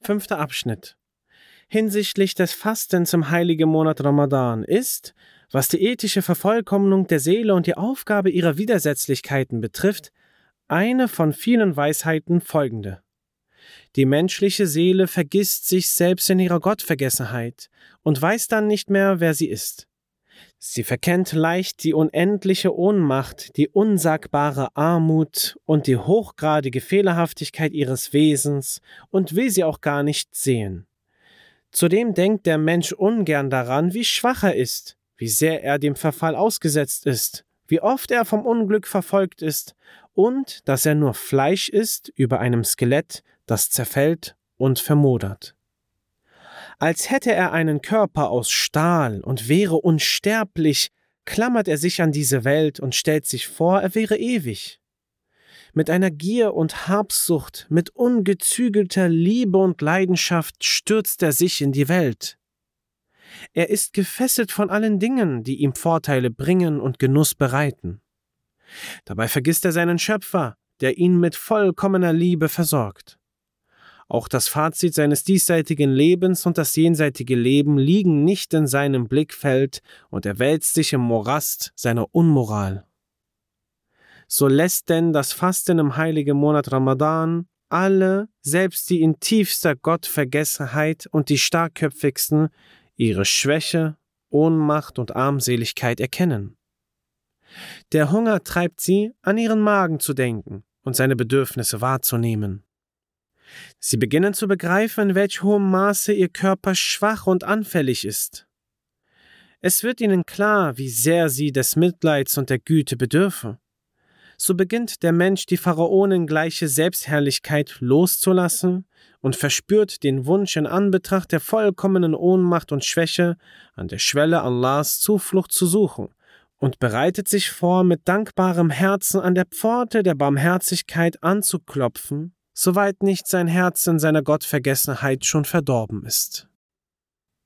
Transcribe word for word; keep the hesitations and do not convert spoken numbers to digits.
Fünfter Abschnitt. Hinsichtlich des Fastens im heiligen Monat Ramadan ist, was die ethische Vervollkommnung der Seele und die Aufgabe ihrer Widersetzlichkeiten betrifft, eine von vielen Weisheiten folgende. Die menschliche Seele vergisst sich selbst in ihrer Gottvergessenheit und weiß dann nicht mehr, wer sie ist. Sie verkennt leicht die unendliche Ohnmacht, die unsagbare Armut und die hochgradige Fehlerhaftigkeit ihres Wesens und will sie auch gar nicht sehen. Zudem denkt der Mensch ungern daran, wie schwach er ist, wie sehr er dem Verfall ausgesetzt ist, wie oft er vom Unglück verfolgt ist und dass er nur Fleisch ist über einem Skelett, das zerfällt und vermodert. Als hätte er einen Körper aus Stahl und wäre unsterblich, klammert er sich an diese Welt und stellt sich vor, er wäre ewig. Mit einer Gier und Habsucht, mit ungezügelter Liebe und Leidenschaft stürzt er sich in die Welt. Er ist gefesselt von allen Dingen, die ihm Vorteile bringen und Genuss bereiten. Dabei vergisst er seinen Schöpfer, der ihn mit vollkommener Liebe versorgt. Auch das Fazit seines diesseitigen Lebens und das jenseitige Leben liegen nicht in seinem Blickfeld und er wälzt sich im Morast seiner Unmoral. So lässt denn das Fasten im heiligen Monat Ramadan alle, selbst die in tiefster Gottvergessenheit und die starkköpfigsten, ihre Schwäche, Ohnmacht und Armseligkeit erkennen. Der Hunger treibt sie, an ihren Magen zu denken und seine Bedürfnisse wahrzunehmen. Sie beginnen zu begreifen, in welch hohem Maße ihr Körper schwach und anfällig ist. Es wird ihnen klar, wie sehr sie des Mitleids und der Güte bedürfen. So beginnt der Mensch die pharaonengleiche Selbstherrlichkeit loszulassen und verspürt den Wunsch in Anbetracht der vollkommenen Ohnmacht und Schwäche an der Schwelle Allahs Zuflucht zu suchen und bereitet sich vor, mit dankbarem Herzen an der Pforte der Barmherzigkeit anzuklopfen, soweit nicht sein Herz in seiner Gottvergessenheit schon verdorben ist.